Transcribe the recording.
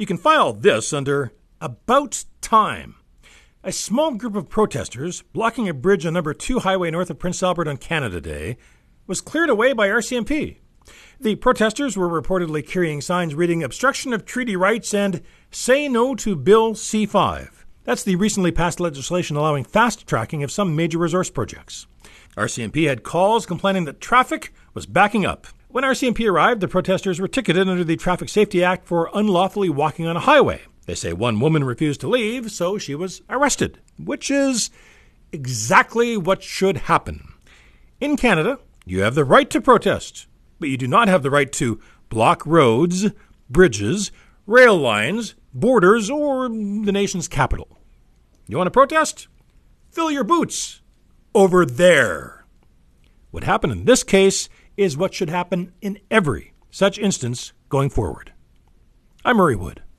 You can file this under About Time. A small group of protesters blocking a bridge on number 2 highway north of Prince Albert on Canada Day was cleared away by RCMP. The protesters were reportedly carrying signs reading obstruction of treaty rights and say no to Bill C-5. That's the recently passed legislation allowing fast tracking of some major resource projects. RCMP had calls complaining that traffic was backing up. When RCMP arrived, the protesters were ticketed under the Traffic Safety Act for unlawfully walking on a highway. They say one woman refused to leave, so she was arrested, which is exactly what should happen. In Canada, you have the right to protest, but you do not have the right to block roads, bridges, rail lines, borders, or the nation's capital. You want to protest? Fill your boots over there. What happened in this case is what should happen in every such instance going forward. I'm Murray Wood.